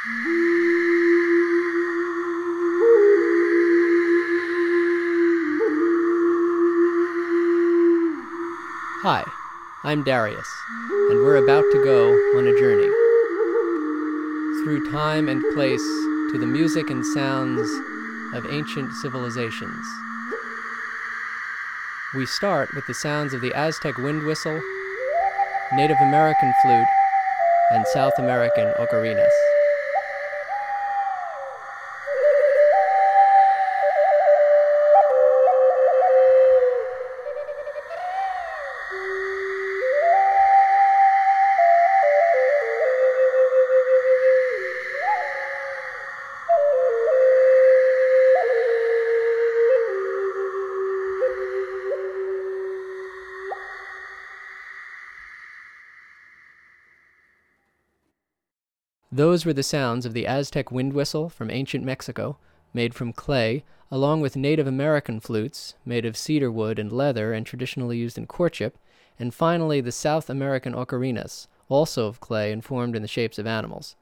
Hi, I'm Darius, and we're about to go on a journey through time and place to the music and sounds of ancient civilizations. We start with the sounds of the Aztec wind whistle, Native American flute, and South American ocarinas. Those were the sounds of the Aztec wind whistle from ancient Mexico, made from clay, along with Native American flutes, made of cedar wood and leather and traditionally used in courtship, and finally the South American ocarinas, also of clay and formed in the shapes of animals.